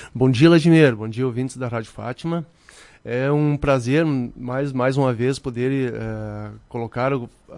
Bom dia, Vladimir. Bom dia, ouvintes da Rádio Fátima. É um prazer, mais uma vez, poder colocar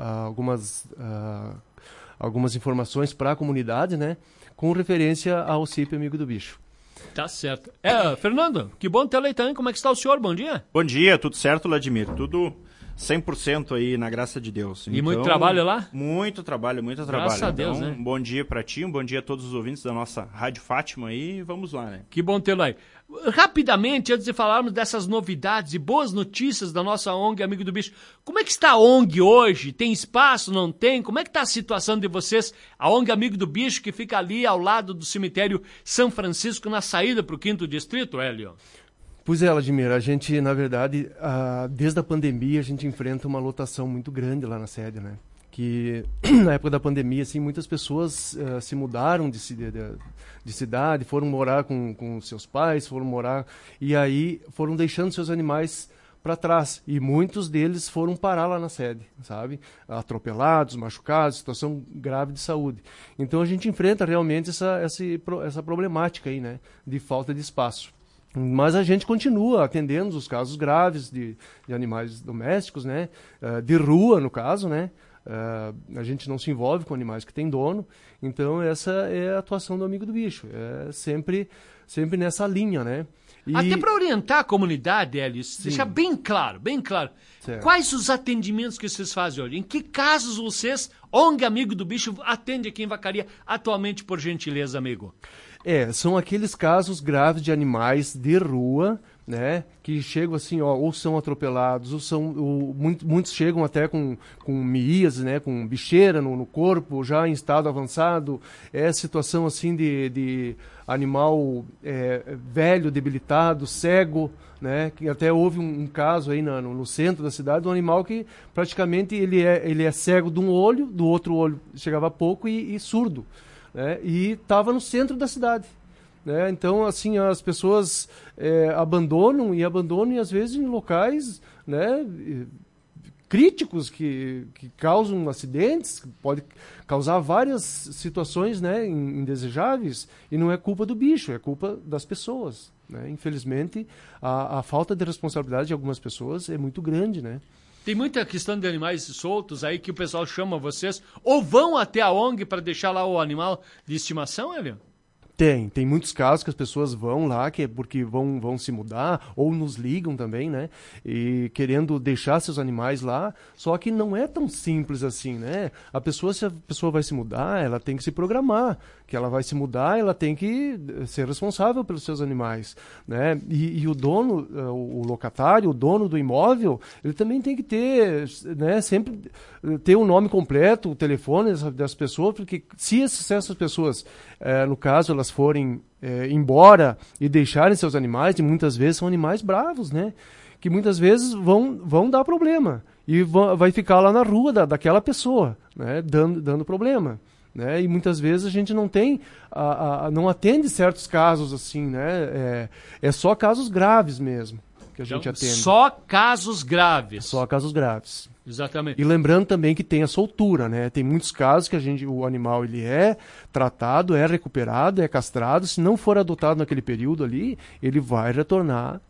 algumas informações para a comunidade, né, com referência ao CIP Amigo do Bicho. Tá certo. Fernando, que bom tê-lo aí também. Como é que está o senhor? Bom dia. Bom dia, tudo certo, Vladimir? Tudo 100% aí, na graça de Deus. E muito trabalho lá? Muito trabalho. Graças a Deus, então, né? Um bom dia pra ti, um bom dia a todos os ouvintes da nossa Rádio Fátima aí, vamos lá, né? Que bom tê-lo aí. Rapidamente, antes de falarmos dessas novidades e boas notícias da nossa ONG Amigo do Bicho, como é que está a ONG hoje? Tem espaço, não tem? Como é que está a situação de vocês? A ONG Amigo do Bicho, que fica ali ao lado do cemitério São Francisco, na saída para o 5º Distrito, Hélio? Pois é, Vladimir, a gente, na verdade, desde a pandemia, a gente enfrenta uma lotação muito grande lá na sede, né? Que na época da pandemia, assim, muitas pessoas se mudaram de cidade, foram morar com seus pais, e aí foram deixando seus animais para trás. E muitos deles foram parar lá na sede, sabe? Atropelados, machucados, situação grave de saúde. Então a gente enfrenta realmente essa problemática aí, né? De falta de espaço. Mas a gente continua atendendo os casos graves de animais domésticos, né? De rua, no caso, né? A gente não se envolve com animais que têm dono. Então essa é a atuação do Amigo do Bicho. É sempre nessa linha, né? Até para orientar a comunidade, Elis, deixar bem claro. Certo. Quais os atendimentos que vocês fazem hoje? Em que casos vocês, ONG Amigo do Bicho, atende aqui em Vacaria atualmente, por gentileza, amigo? São aqueles casos graves de animais de rua, né, que chegam assim, ou são atropelados, muitos chegam até com miíase, né, com bicheira no corpo, já em estado avançado. É situação assim de animal velho, debilitado, cego, né, que até houve um caso aí no centro da cidade, um animal que praticamente ele é cego de um olho, do outro olho chegava pouco e surdo. Né, e estava no centro da cidade. Né? Então, assim, as pessoas abandonam e às vezes em locais, né, críticos que causam acidentes, que pode causar várias situações, né, indesejáveis, e não é culpa do bicho, é culpa das pessoas. Né? Infelizmente, a falta de responsabilidade de algumas pessoas é muito grande, né? Tem muita questão de animais soltos aí que o pessoal chama vocês, ou vão até a ONG para deixar lá o animal de estimação, Hélio? Tem muitos casos que as pessoas vão lá, que é porque vão se mudar, ou nos ligam também, né? E querendo deixar seus animais lá, só que não é tão simples assim, né? Se a pessoa vai se mudar, ela tem que se programar, que ela vai se mudar, ela tem que ser responsável pelos seus animais, né? E o dono, o locatário, o dono do imóvel, ele também tem que ter, né, sempre ter o nome completo, o telefone das pessoas, porque se essas pessoas, no caso, elas forem embora e deixarem seus animais, e muitas vezes são animais bravos, né? Que muitas vezes vão dar problema e vai ficar lá na rua daquela pessoa, né? Dando problema. Né? E muitas vezes a gente não tem, não atende certos casos assim, né? É só casos graves mesmo que a gente atende. Só casos graves. Só casos graves. Exatamente. E lembrando também que tem a soltura, né? Tem muitos casos que o animal ele é tratado, é recuperado, é castrado. Se não for adotado naquele período ali, ele vai retornar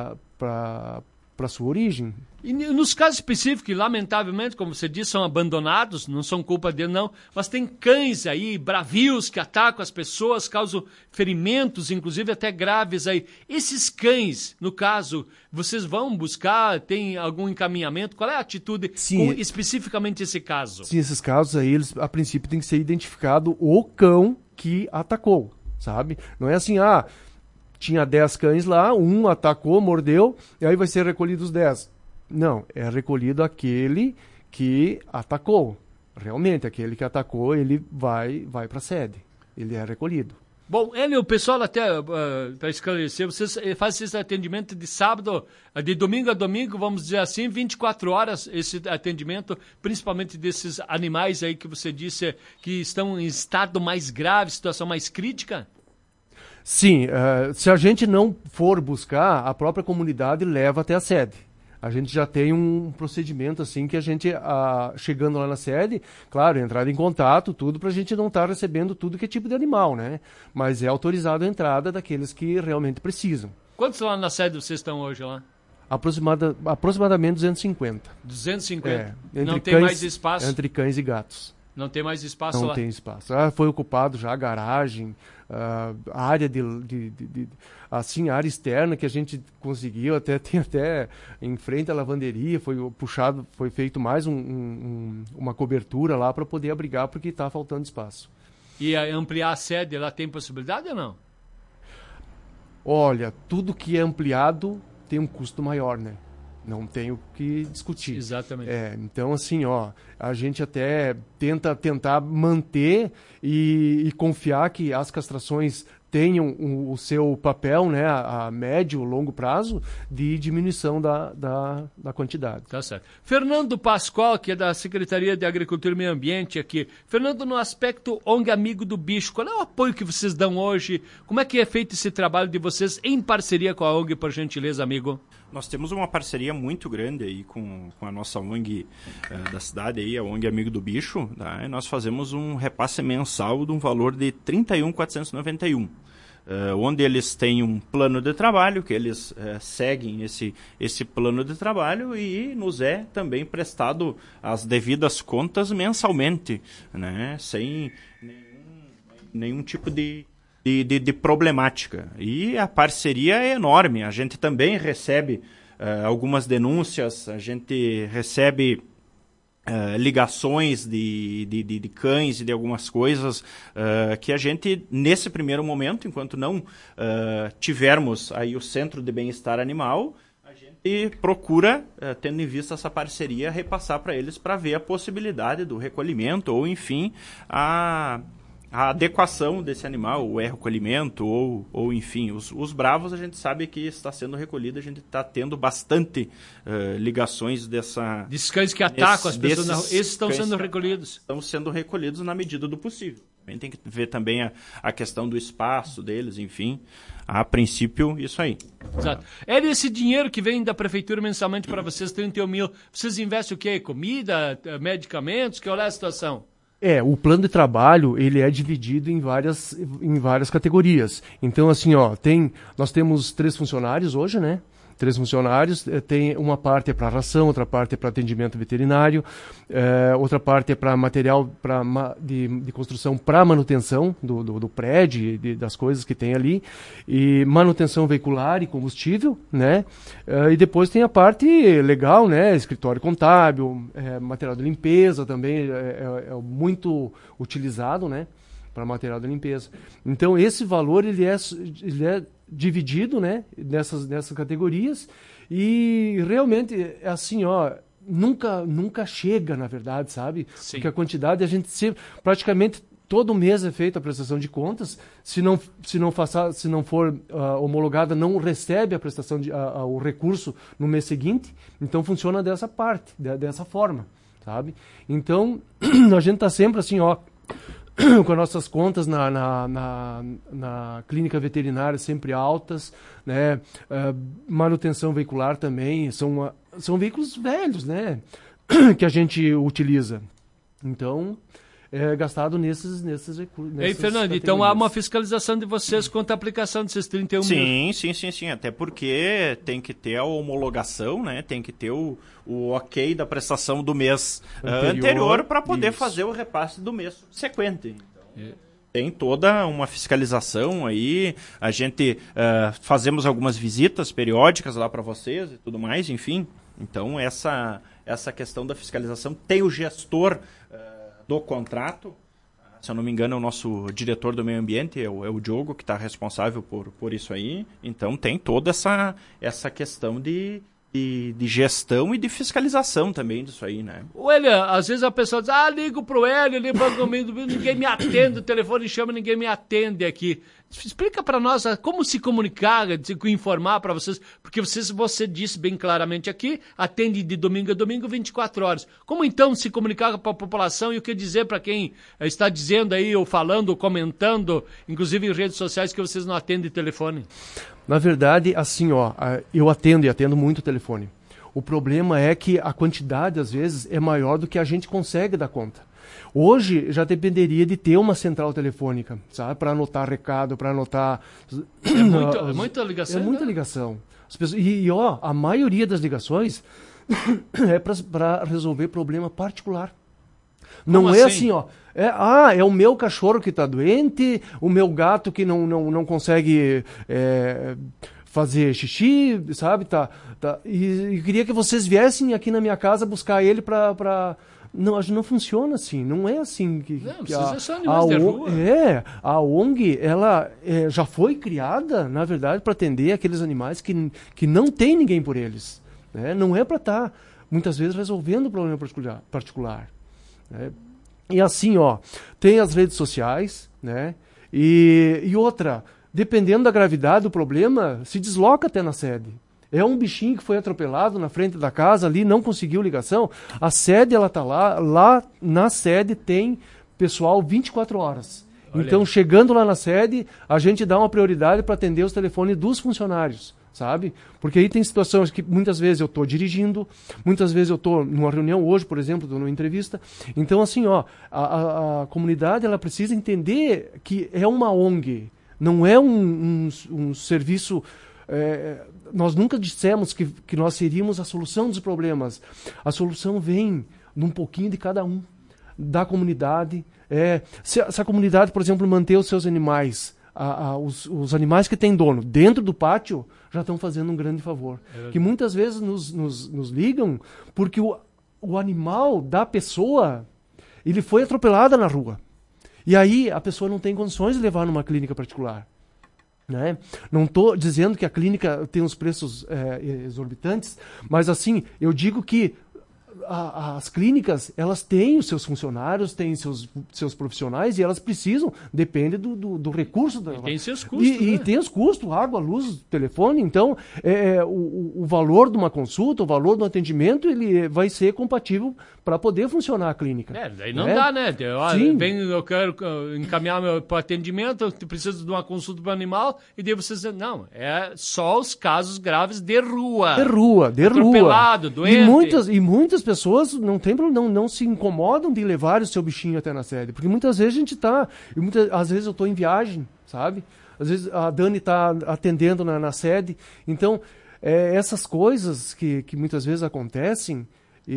para sua origem. E nos casos específicos, que lamentavelmente, como você disse, são abandonados, não são culpa dele não, mas tem cães aí, bravios, que atacam as pessoas, causam ferimentos, inclusive até graves aí. Esses cães, no caso, vocês vão buscar, tem algum encaminhamento? Qual é a atitude com especificamente esse caso? Sim, esses casos aí, eles, a princípio tem que ser identificado o cão que atacou, sabe? Não é assim, tinha 10 cães lá, um atacou, mordeu, e aí vai ser recolhido os 10. Não, é recolhido aquele que atacou. Realmente, aquele que atacou, ele vai para a sede. Ele é recolhido. Bom, o pessoal até, para esclarecer, vocês fazem esse atendimento de sábado, de domingo a domingo, vamos dizer assim, 24 horas, esse atendimento, principalmente desses animais aí que você disse que estão em estado mais grave, situação mais crítica? Sim, se a gente não for buscar, a própria comunidade leva até a sede. A gente já tem um procedimento assim que a gente, chegando lá na sede, claro, entrada em contato, tudo, para a gente não estar recebendo tudo que é tipo de animal, né? Mas é autorizado a entrada daqueles que realmente precisam. Quantos lá na sede vocês estão hoje lá? Aproximadamente 250. 250? Não tem cães, mais espaço? Entre cães e gatos. Não tem mais espaço lá? Não tem espaço. Foi ocupado já a garagem, a área assim, a área externa que a gente conseguiu, tem até em frente à lavanderia, foi feito mais uma cobertura lá para poder abrigar, porque está faltando espaço. E ampliar a sede, lá tem possibilidade ou não? Olha, tudo que é ampliado tem um custo maior, né? Não tem o que discutir. Exatamente. Então, assim, a gente até tentar manter e confiar que as castrações tenham o seu papel, né, a médio, longo prazo, de diminuição da quantidade. Tá certo. Fernando Pascoal, que é da Secretaria de Agricultura e Meio Ambiente aqui. Fernando, no aspecto ONG Amigo do Bicho, qual é o apoio que vocês dão hoje? Como é que é feito esse trabalho de vocês em parceria com a ONG, por gentileza, amigo? Nós temos uma parceria muito grande aí com a nossa ONG da cidade, aí, a ONG Amigo do Bicho. Tá? E nós fazemos um repasse mensal de um valor de R$ 31.491. Onde eles têm um plano de trabalho, que eles seguem esse plano de trabalho e nos é também prestado as devidas contas mensalmente, né? Sem nenhum tipo de problemática. E a parceria é enorme. A gente também recebe algumas denúncias, a gente recebe ligações de cães e de algumas coisas que a gente, nesse primeiro momento, enquanto não tivermos aí o Centro de Bem-Estar Animal, a gente procura, tendo em vista essa parceria, repassar para eles para ver a possibilidade do recolhimento ou, enfim, a adequação desse animal, o recolhimento ou enfim, os bravos a gente sabe que está sendo recolhido, a gente está tendo bastante ligações desses cães que atacam as pessoas, esses estão sendo recolhidos. Estão sendo recolhidos na medida do possível. A gente tem que ver também a questão do espaço deles, enfim, a princípio, isso aí. Exato. É esse dinheiro que vem da prefeitura mensalmente para vocês, 31 mil, vocês investem o quê? Comida, medicamentos, que olha a situação? O plano de trabalho, ele é dividido em várias categorias. Então, assim, nós temos 3 funcionários hoje, né? 3 funcionários, tem uma parte para ração, outra parte para atendimento veterinário, outra parte para material de construção para manutenção do prédio, das coisas que tem ali, e manutenção veicular e combustível, né? E depois tem a parte legal, né? Escritório contábil, material de limpeza também é muito utilizado, né? Para material de limpeza. Então, esse valor ele é dividido, né, nessas categorias, e realmente, assim, nunca chega, na verdade, sabe? Sim. Porque a quantidade, a gente praticamente todo mês é feita a prestação de contas, se não for homologada, não recebe a prestação o recurso no mês seguinte, então funciona dessa forma, sabe? Então, a gente está sempre assim, com as nossas contas na clínica veterinária sempre altas, né? Manutenção veicular também, são veículos velhos, né? Que a gente utiliza. Então, é gastado nesses recursos. Ei, Fernando, então há uma fiscalização de vocês quanto à aplicação desses 31 mil? Sim. Até porque tem que ter a homologação, né? Tem que ter o ok da prestação do mês anterior para poder fazer o repasse do mês subsequente. Então, tem toda uma fiscalização aí. A gente fazemos algumas visitas periódicas lá para vocês e tudo mais, enfim. Então, essa questão da fiscalização tem o gestor do contrato, se eu não me engano é o nosso diretor do meio ambiente, é o Diogo, que está responsável por isso aí. Então tem toda essa questão de gestão e de fiscalização também disso aí, né? O Hélio, às vezes a pessoa diz, ligo pro Hélio, ninguém me atende, o telefone chama, ninguém me atende aqui. Explica para nós como se comunicar, informar para vocês, porque você disse bem claramente aqui, atende de domingo a domingo 24 horas. Como então se comunicar para a população e o que dizer para quem está dizendo aí, ou falando, ou comentando, inclusive em redes sociais, que vocês não atendem telefone? Na verdade, assim, eu atendo muito telefone. O problema é que a quantidade, às vezes, é maior do que a gente consegue dar conta. Hoje já dependeria de ter uma central telefônica, sabe? Para anotar recado, para anotar... É muita ligação. É muita ligação. As pessoas, a maioria das ligações é para resolver problema particular. Não Como é assim? assim, é o meu cachorro que está doente, o meu gato que não consegue fazer xixi, sabe? E queria que vocês viessem aqui na minha casa buscar ele para... Não funciona assim, não é assim que vocês são animais de rua. A ONG, ela já foi criada, na verdade, para atender aqueles animais que não tem ninguém por eles. Né? Não é para estar, muitas vezes, resolvendo o problema particular. Né? E assim, tem as redes sociais, né? E outra, dependendo da gravidade do problema, se desloca até na sede. É um bichinho que foi atropelado na frente da casa ali, não conseguiu ligação. A sede, ela está lá. Lá na sede tem pessoal 24 horas. Olha. Então, chegando lá na sede, a gente dá uma prioridade para atender os telefones dos funcionários, sabe? Porque aí tem situações que muitas vezes eu estou dirigindo, muitas vezes eu estou numa reunião, hoje, por exemplo, estou numa entrevista. Então, assim, a comunidade, ela precisa entender que é uma ONG, não é um serviço... nós nunca dissemos que nós seríamos a solução dos problemas. A solução vem num pouquinho de cada um, da comunidade. Se a comunidade, por exemplo, manter os seus animais, os animais que têm dono dentro do pátio, já estão fazendo um grande favor. Que muitas vezes nos ligam porque o animal da pessoa, ele foi atropelado na rua. E aí a pessoa não tem condições de levar numa clínica particular. Né? Não estou dizendo que a clínica tem os preços exorbitantes, mas assim, eu digo que as clínicas, elas têm os seus funcionários, têm seus profissionais e elas precisam, depende do recurso. E tem seus custos. E tem os custos, água, luz, telefone. Então, o valor de uma consulta, o valor do atendimento, ele vai ser compatível para poder funcionar a clínica. Daí não dá, né? Sim. Eu quero encaminhar para atendimento, eu preciso de uma consulta para o animal, e daí vocês dizem, não, é só os casos graves de rua. De rua. Atropelado, doente. E muitas pessoas não se incomodam de levar o seu bichinho até na sede, porque muitas vezes a gente às vezes eu estou em viagem, sabe? Às vezes a Dani está atendendo na sede. Então, essas coisas que muitas vezes acontecem,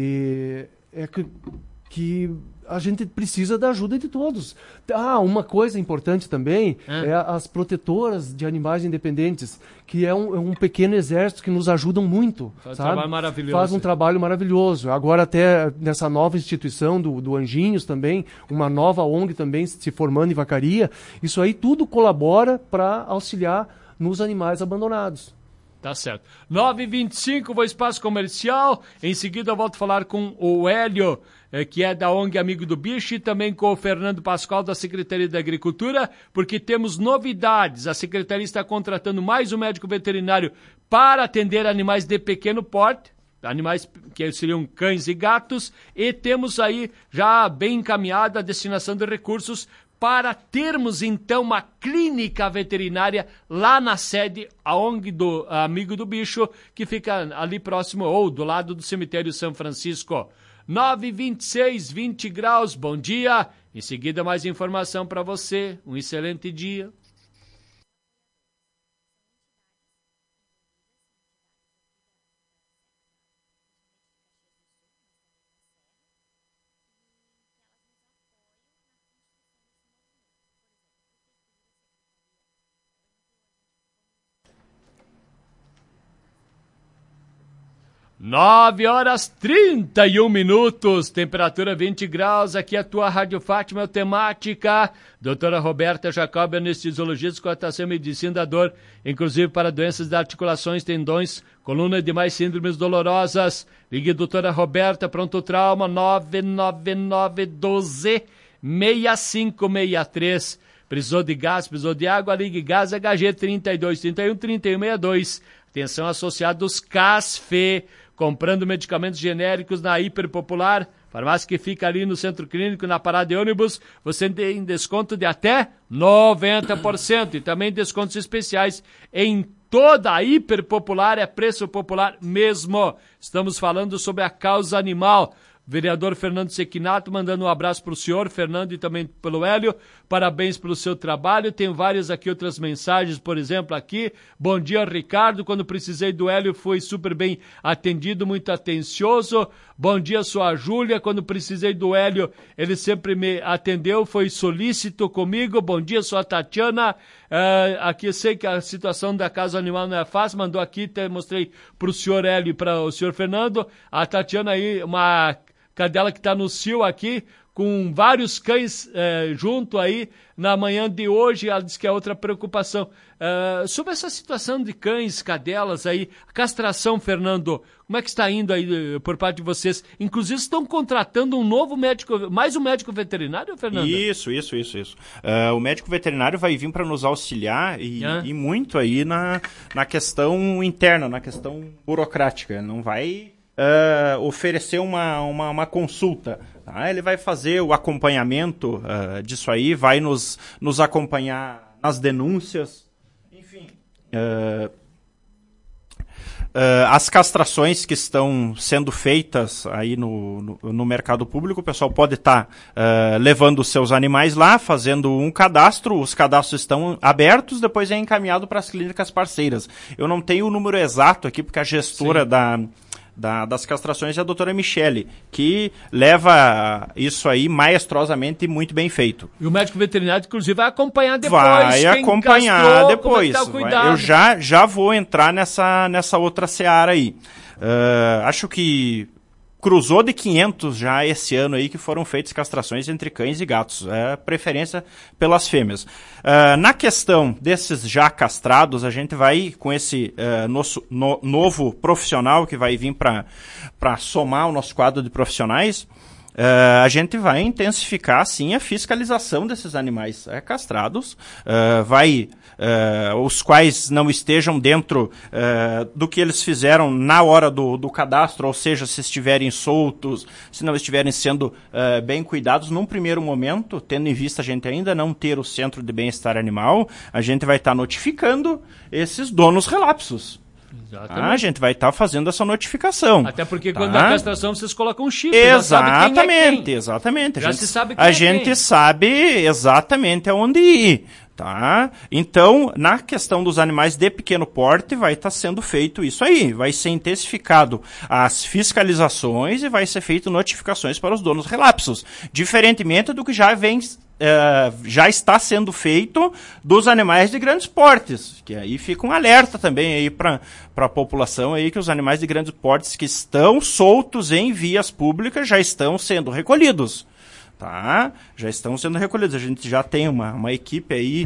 que a gente precisa da ajuda de todos. Uma coisa importante também é as protetoras de animais independentes, que é um pequeno exército que nos ajudam muito. Faz sabe? Um trabalho maravilhoso. Faz um trabalho maravilhoso. Agora até nessa nova instituição do Anjinhos também, uma nova ONG também se formando em Vacaria, isso aí tudo colabora para auxiliar nos animais abandonados. Tá certo. 9h25, vou espaço comercial. Em seguida eu volto a falar com o Hélio, que é da ONG Amigo do Bicho, e também com o Fernando Pascoal, da Secretaria da Agricultura, porque temos novidades. A Secretaria está contratando mais um médico veterinário para atender animais de pequeno porte, animais que seriam cães e gatos, e temos aí já bem encaminhada a destinação de recursos para termos, então, uma clínica veterinária lá na sede, a ONG do Amigo do Bicho, que fica ali próximo, ou do lado do cemitério São Francisco. 9h26, 20 graus, bom dia. Em seguida, mais informação para você. Um excelente dia. Nove horas 31 minutos, temperatura 20 graus, aqui a tua Rádio Fátima temática. Doutora Roberta Jacob, anestesiologista, cotação e medicina da dor, inclusive para doenças de articulações, tendões, coluna e demais síndromes dolorosas. Ligue doutora Roberta, pronto trauma, 99912-6563. Precisou de gás, precisou de água, ligue Gás HG 3231-3162. Atenção associados CASFE, comprando medicamentos genéricos na Hiperpopular, farmácia que fica ali no Centro Clínico, na parada de ônibus, você tem desconto de até 90% e também descontos especiais em toda hiperpopular é preço popular mesmo. Estamos falando sobre a causa animal. Vereador Fernando Sequinato mandando um abraço para o senhor, Fernando, e também pelo Hélio. Parabéns pelo seu trabalho. Tem várias aqui outras mensagens, por exemplo, aqui. Bom dia, Ricardo. Quando precisei do Hélio, foi super bem atendido, muito atencioso. Bom dia, sua Júlia. Quando precisei do Hélio, ele sempre me atendeu, foi solícito comigo. Bom dia, sua Tatiana. Aqui eu sei que a situação da Casa Animal não é fácil. Mandou aqui, mostrei para o senhor Hélio e para o senhor Fernando. A Tatiana aí, uma cadela que está no cio aqui, com vários cães junto aí na manhã de hoje. Ela diz que é outra preocupação. Sobre essa situação de cães, cadelas aí, a castração, Fernando, como é que está indo aí por parte de vocês? Inclusive estão contratando um novo médico, mais um médico veterinário, Fernando? Isso. O médico veterinário vai vir para nos auxiliar e muito aí na questão interna, na questão burocrática. Não vai oferecer uma consulta. Tá? Ele vai fazer o acompanhamento disso aí, vai nos acompanhar nas denúncias, enfim. As castrações que estão sendo feitas aí no mercado público, o pessoal pode estar levando os seus animais lá, fazendo um cadastro, os cadastros estão abertos, depois é encaminhado para as clínicas parceiras. Eu não tenho o número exato aqui, porque a gestora das castrações é a doutora Michele, que leva isso aí maestrosamente muito bem feito. E o médico veterinário, inclusive, vai acompanhar depois. Vai acompanhar castrou, depois. Eu já vou entrar nessa outra seara aí. Acho que cruzou de 500 já esse ano aí que foram feitas castrações entre cães e gatos. Preferência pelas fêmeas. Na questão desses já castrados, a gente vai com esse novo profissional que vai vir para somar o nosso quadro de profissionais, a gente vai intensificar, sim, a fiscalização desses animais castrados, os quais não estejam dentro do que eles fizeram na hora do cadastro, ou seja, se estiverem soltos, se não estiverem sendo bem cuidados. Num primeiro momento, tendo em vista a gente ainda não ter o Centro de Bem-Estar Animal, a gente vai estar notificando esses donos relapsos. A gente vai estar fazendo essa notificação. Até porque quando a castração vocês colocam um chip. Exatamente. Se sabe quem a gente sabe exatamente aonde ir. Tá? Então, na questão dos animais de pequeno porte, vai estar sendo feito isso aí. Vai ser intensificado as fiscalizações e vai ser feito notificações para os donos relapsos. Diferentemente do que já está sendo feito dos animais de grandes portes, que aí fica um alerta também aí para a população aí, que os animais de grandes portes que estão soltos em vias públicas já estão sendo recolhidos. Tá? Já estão sendo recolhidos. A gente já tem uma equipe aí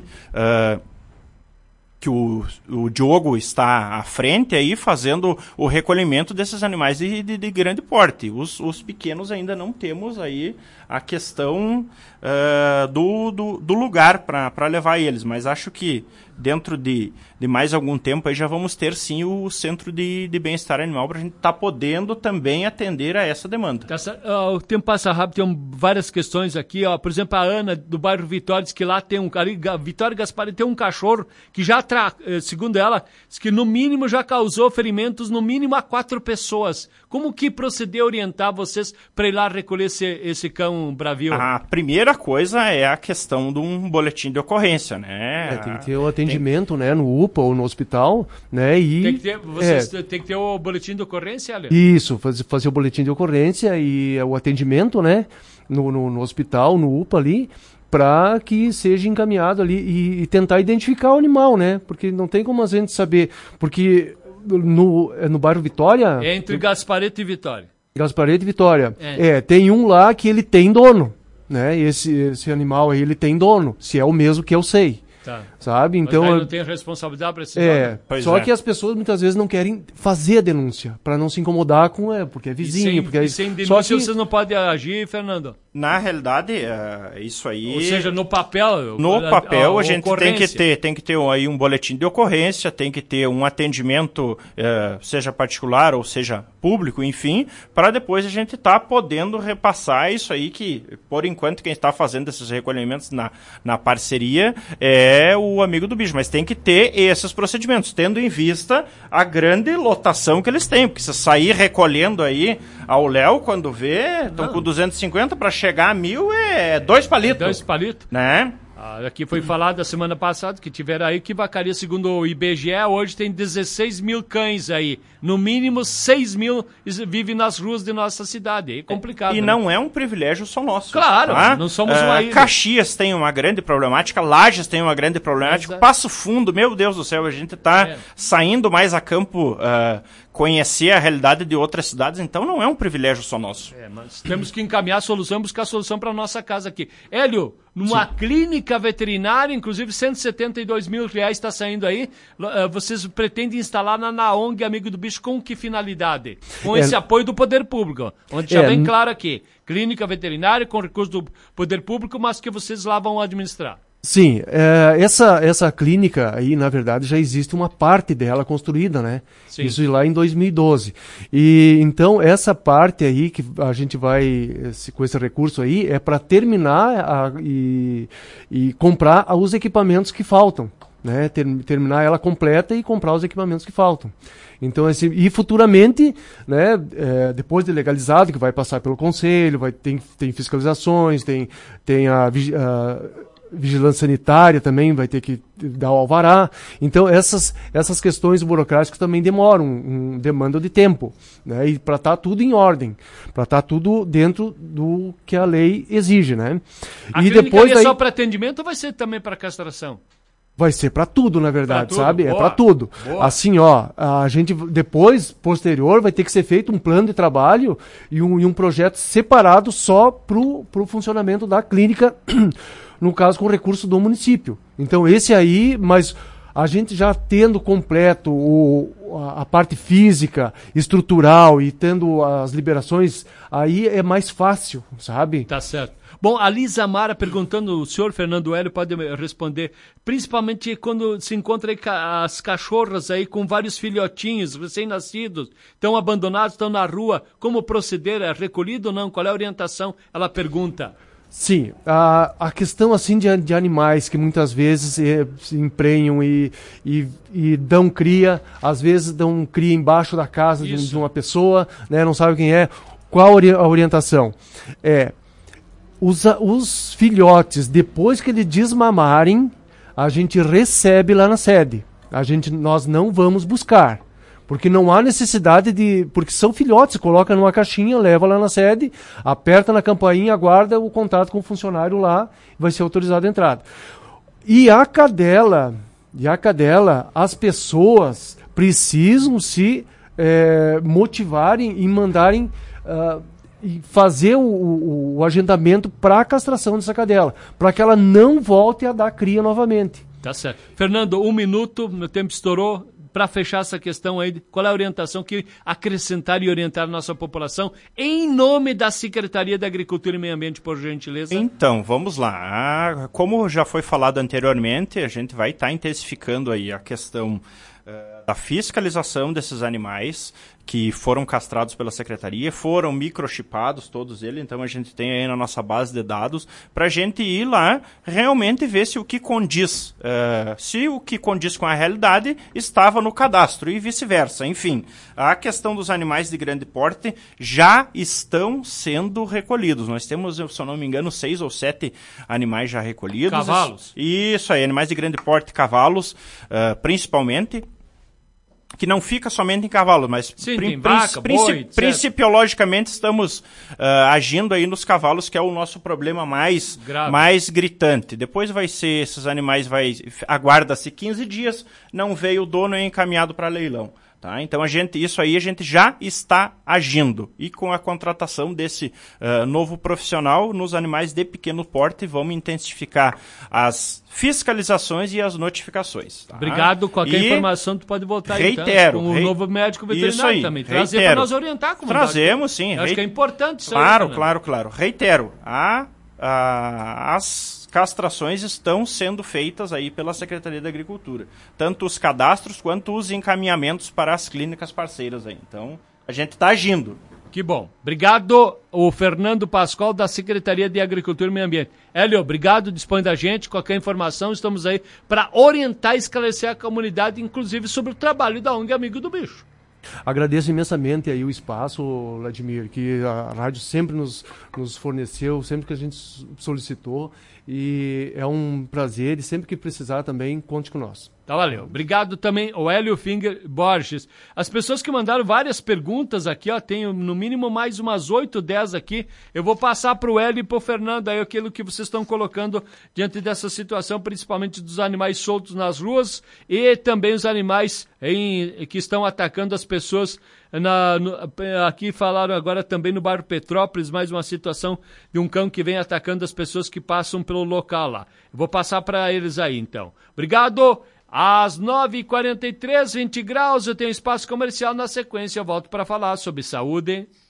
que o Diogo está à frente aí fazendo o recolhimento desses animais de grande porte. Os pequenos ainda não temos aí a questão do lugar para levar eles, mas acho que dentro de mais algum tempo aí já vamos ter sim o Centro de Bem-Estar Animal para a gente estar podendo também atender a essa demanda. O tempo passa rápido, tem várias questões aqui, ó. Por exemplo, a Ana do bairro Vitória diz que lá tem Vitória Gaspar tem um cachorro que já, segundo ela, diz que no mínimo já causou ferimentos no mínimo a 4 pessoas. Como que proceder a orientar vocês para ir lá recolher esse cão bravio? A primeira coisa é a questão de um boletim de ocorrência, né? Tem que ter o atendimento, né, no UPA ou no hospital, né? E tem que ter o boletim de ocorrência, Léo? Isso, fazer o boletim de ocorrência e o atendimento, né, no hospital, no UPA ali, para que seja encaminhado ali e tentar identificar o animal, né? Porque não tem como a gente saber, porque no bairro Vitória... É entre Gaspareto e Vitória. Gaspareto e Vitória. Tem um lá que ele tem dono, né? Esse animal aí, ele tem dono, se é o mesmo que eu sei. Tá. Sabe? Então, mas não tem responsabilidade para esse dono. Só que as pessoas muitas vezes não querem fazer a denúncia, para não se incomodar com porque é vizinho. Sem denúncia vocês não podem agir, Fernando? Na realidade, isso aí... Ou seja, no papel... No papel, a gente tem que ter aí um boletim de ocorrência, tem que ter um atendimento, seja particular ou seja público, enfim, para depois a gente estar podendo repassar isso aí que, por enquanto, quem está fazendo esses recolhimentos na parceria é o Amigo do Bicho. Mas tem que ter esses procedimentos, tendo em vista a grande lotação que eles têm. Porque se sair recolhendo aí ao Léo, quando vê, estão com 250 para chegar a 1.000, é 2 palitos. 2 palitos. Né? Aqui foi falado a semana passada que tiveram aí que Vacaria, segundo o IBGE, hoje tem 16 mil cães aí. No mínimo 6 mil vivem nas ruas de nossa cidade. É complicado. E não é um privilégio só nosso. Claro, não somos uma ilha. Caxias tem uma grande problemática, Lages tem uma grande problemática, Passo Fundo, meu Deus do céu, a gente está saindo mais a campo, conhecer a realidade de outras cidades, então não é um privilégio só nosso. Mas temos que encaminhar a solução, buscar a solução para a nossa casa aqui. Hélio, numa clínica veterinária, inclusive R$172 mil está saindo aí, vocês pretendem instalar na ONG Amigo do Bicho com que finalidade? Com esse apoio do poder público, onde já vem claro aqui, clínica veterinária com recurso do poder público, mas que vocês lá vão administrar. Sim, essa clínica aí, na verdade, já existe uma parte dela construída, né? Sim. Isso lá em 2012. E então, essa parte aí que a gente vai, com esse recurso aí, é para terminar e comprar os equipamentos que faltam, né? Terminar ela completa e comprar os equipamentos que faltam. Então, e futuramente, né, depois de legalizado, que vai passar pelo conselho, tem fiscalizações, tem a vigilância sanitária também vai ter que dar o alvará. Então, essas questões burocráticas também demandam de tempo, né? E para estar tudo em ordem, para estar tudo dentro do que a lei exige, né? A clínica é só para atendimento ou vai ser também para castração? Vai ser para tudo, na verdade, tudo, sabe? boa, é para tudo. Boa. Assim, a gente depois, posterior, vai ter que ser feito um plano de trabalho e um projeto separado só pro funcionamento da clínica, no caso com recurso do município. Então esse aí, mas a gente já tendo completo a parte física, estrutural e tendo as liberações, aí é mais fácil, sabe? Tá certo. Bom, a Lisa Mara perguntando, o senhor Fernando Hélio pode responder, principalmente quando se encontra aí as cachorras aí com vários filhotinhos recém-nascidos, estão abandonados, estão na rua, como proceder? É recolhido ou não? Qual é a orientação? Ela pergunta. Sim, a questão assim de animais que muitas vezes se emprenham e dão cria, às vezes dão cria embaixo da casa de uma pessoa, né, não sabe quem é. Qual a orientação? Os filhotes, depois que eles desmamarem, a gente recebe lá na sede. Nós não vamos buscar. Porque não há necessidade porque são filhotes, coloca numa caixinha, leva lá na sede, aperta na campainha, aguarda o contato com o funcionário lá, vai ser autorizado a entrada. E a cadela, as pessoas precisam se motivarem e mandarem e fazer o agendamento para a castração dessa cadela, para que ela não volte a dar cria novamente. Tá certo. Fernando, 1 minuto, meu tempo estourou. Para fechar essa questão aí, qual é a orientação que acrescentar e orientar a nossa população em nome da Secretaria da Agricultura e Meio Ambiente, por gentileza? Então, vamos lá. Como já foi falado anteriormente, a gente vai estar intensificando aí a questão da fiscalização desses animais que foram castrados pela Secretaria, foram microchipados todos eles, então a gente tem aí na nossa base de dados para a gente ir lá realmente ver se o que condiz, com a realidade estava no cadastro e vice-versa. Enfim, a questão dos animais de grande porte já estão sendo recolhidos. Nós temos, se eu não me engano, 6 ou 7 animais já recolhidos. Cavalos? Isso aí, animais de grande porte, cavalos, principalmente. Que não fica somente em cavalo, mas tem vaca, boi, principiologicamente estamos agindo aí nos cavalos, que é o nosso problema mais gritante. Depois vai ser, esses animais aguarda-se 15 dias, não veio o dono, é encaminhado para leilão. Tá? Então, isso aí a gente já está agindo. E com a contratação desse novo profissional nos animais de pequeno porte, vamos intensificar as fiscalizações e as notificações. Tá? Obrigado. Qualquer informação, tu pode voltar aí. Reitero. Com o novo médico veterinário também. Trazer para nós orientar a comunidade. Trazemos, sim. Acho que é importante isso aí. Claro. Reitero. As castrações estão sendo feitas aí pela Secretaria da Agricultura. Tanto os cadastros quanto os encaminhamentos para as clínicas parceiras aí. Então, a gente está agindo. Que bom. Obrigado, o Fernando Pascoal, da Secretaria de Agricultura e Meio Ambiente. Hélio, obrigado, dispõe da gente. Qualquer informação, estamos aí para orientar e esclarecer a comunidade, inclusive sobre o trabalho da ONG Amigo do Bicho. Agradeço imensamente aí o espaço, Vladimir, que a rádio sempre nos forneceu, sempre que a gente solicitou, e é um prazer, e sempre que precisar também, conte com nós. Tá, valeu. Obrigado também, o Hélio Finger Borges. As pessoas que mandaram várias perguntas aqui, ó, tenho no mínimo mais umas 8, 10 aqui. Eu vou passar para o Hélio e para o Fernando aí aquilo que vocês estão colocando diante dessa situação, principalmente dos animais soltos nas ruas e também os animais que estão atacando as pessoas. Aqui falaram agora também no bairro Petrópolis, mais uma situação de um cão que vem atacando as pessoas que passam pelo local lá. Eu vou passar para eles aí, então. Obrigado. Às 9h43, 20 graus, eu tenho espaço comercial. Na sequência, eu volto para falar sobre saúde.